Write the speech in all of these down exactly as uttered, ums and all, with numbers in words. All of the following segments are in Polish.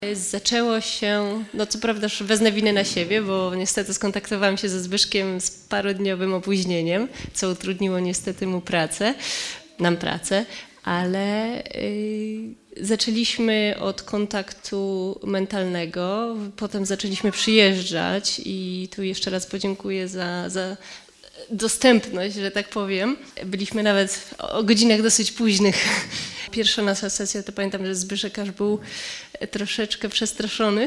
Zaczęło się, no co prawda wezmę winę na siebie, bo niestety skontaktowałam się ze Zbyszkiem z parodniowym opóźnieniem, co utrudniło niestety mu pracę, nam pracę, ale yy, zaczęliśmy od kontaktu mentalnego, potem zaczęliśmy przyjeżdżać i tu jeszcze raz podziękuję za, za dostępność, że tak powiem. Byliśmy nawet o godzinach dosyć późnych. Pierwsza nasza sesja, to pamiętam, że Zbyszek aż był troszeczkę przestraszony,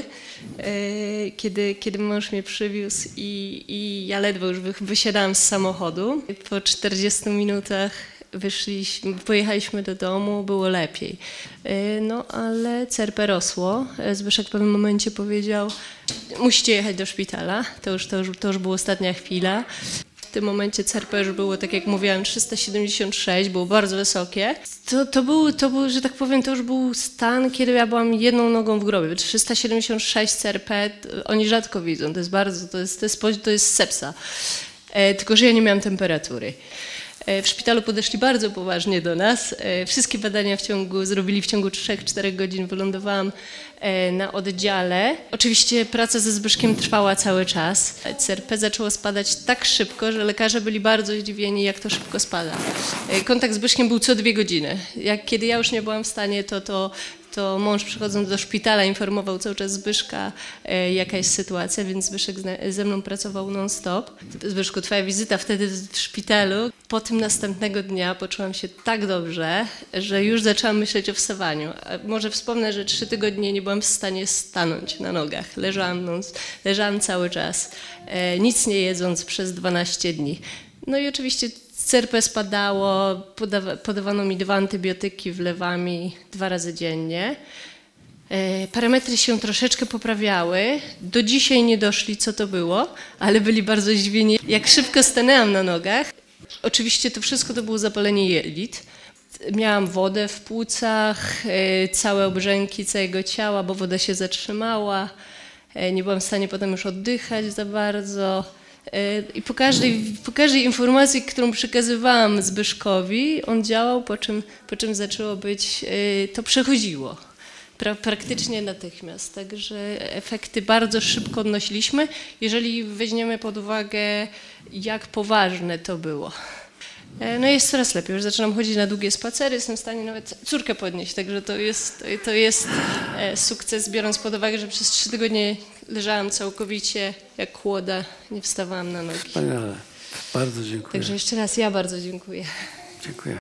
kiedy, kiedy mąż mnie przywiózł i, i ja ledwo już wysiadałam z samochodu. Po czterdziestu minutach wyszliśmy, pojechaliśmy do domu, było lepiej. No ale C R P rosło. Zbyszek w pewnym momencie powiedział, musicie jechać do szpitala, to już, to już, to już była ostatnia chwila. W tym momencie C R P już było, tak jak mówiłam, trzysta siedemdziesiąt sześć, było bardzo wysokie. To, to, był, to był, że tak powiem, to już był stan, kiedy ja byłam jedną nogą w grobie. trzysta siedemdziesiąt sześć C R P, oni rzadko widzą, to jest bardzo, to jest, to jest, to jest sepsa. E, tylko, że ja nie miałam temperatury. W szpitalu podeszli bardzo poważnie do nas. Wszystkie badania w ciągu, zrobili w ciągu trzech do czterech godzin. Wylądowałam na oddziale. Oczywiście praca ze Zbyszkiem trwała cały czas. C R P zaczęło spadać tak szybko, że lekarze byli bardzo zdziwieni, jak to szybko spada. Kontakt z Zbyszkiem był co dwie godziny. Jak, kiedy ja już nie byłam w stanie, to, to, to mąż przychodząc do szpitala informował cały czas Zbyszka, e, jaka jest sytuacja, więc Zbyszek ze mną pracował non-stop. Zbyszku, twoja wizyta wtedy w szpitalu. Po tym następnego dnia poczułam się tak dobrze, że już zaczęłam myśleć o wstawaniu. A może wspomnę, że trzy tygodnie nie byłam w stanie stanąć na nogach. Leżałam, non, leżałam cały czas, e, nic nie jedząc przez dwanaście dni. No i oczywiście C R P spadało, podawa, podawano mi dwa antybiotyki, wlewami dwa razy dziennie. E, parametry się troszeczkę poprawiały. Do dzisiaj nie doszli, co to było, ale byli bardzo zdziwieni, jak szybko stanęłam na nogach. Oczywiście to wszystko to było zapalenie jelit. Miałam wodę w płucach, e, całe obrzęki całego ciała, bo woda się zatrzymała. E, nie byłam w stanie potem już oddychać za bardzo. I po każdej, po każdej informacji, którą przekazywałam Zbyszkowi, on działał, po czym, po czym zaczęło być, to przechodziło pra, praktycznie natychmiast. Także efekty bardzo szybko odnosiliśmy, jeżeli weźmiemy pod uwagę, jak poważne to było. No jest coraz lepiej, już zaczynam chodzić na długie spacery, jestem w stanie nawet córkę podnieść, także to jest, to jest sukces, biorąc pod uwagę, że przez trzy tygodnie leżałam całkowicie jak kłoda, nie wstawałam na nogi. Wspaniale, bardzo dziękuję. Także jeszcze raz ja bardzo dziękuję. Dziękuję.